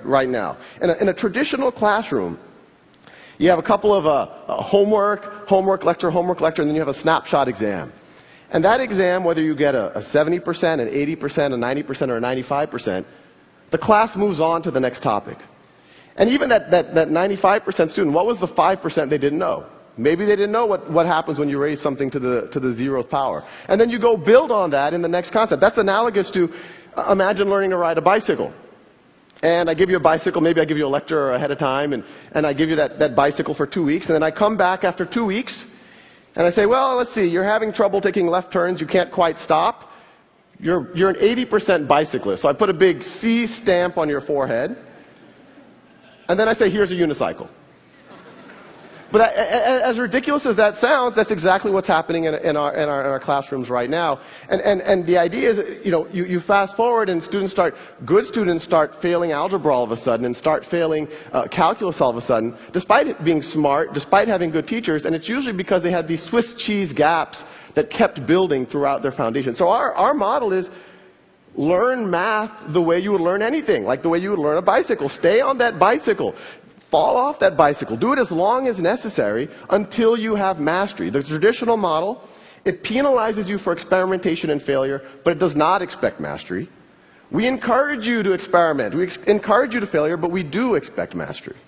right now. In a traditional classroom, you have a couple of homework, lecture, and then you have a snapshot exam. And that exam, whether you get a 70%, an 80%, a 90%, or a 95%, the class moves on to the next topic. And even that 95% student, what was the 5% they didn't know? Maybe they didn't know what happens when you raise something to the 0th power. And then you go build on that in the next concept. That's analogous to, imagine learning to ride a bicycle. And I give you a bicycle, maybe I give you a lecture ahead of time, and I give you that bicycle for 2 weeks, and then I come back after 2 weeks, and I say, well, let's see, you're having trouble taking left turns, you can't quite stop. You're an 80% bicyclist. So I put a big C stamp on your forehead, and then I say, here's a unicycle. But as ridiculous as that sounds, that's exactly what's happening in our classrooms right now. And the idea is, you fast forward and good students start failing algebra all of a sudden and start failing calculus all of a sudden, despite being smart, despite having good teachers, and it's usually because they had these Swiss cheese gaps that kept building throughout their foundation. So our model is learn math the way you would learn anything, like the way you would learn a bicycle. Stay on that bicycle. Fall off that bicycle. Do it as long as necessary until you have mastery. The traditional model, it penalizes you for experimentation and failure, but it does not expect mastery. We encourage you to experiment. We encourage you to failure, but we do expect mastery.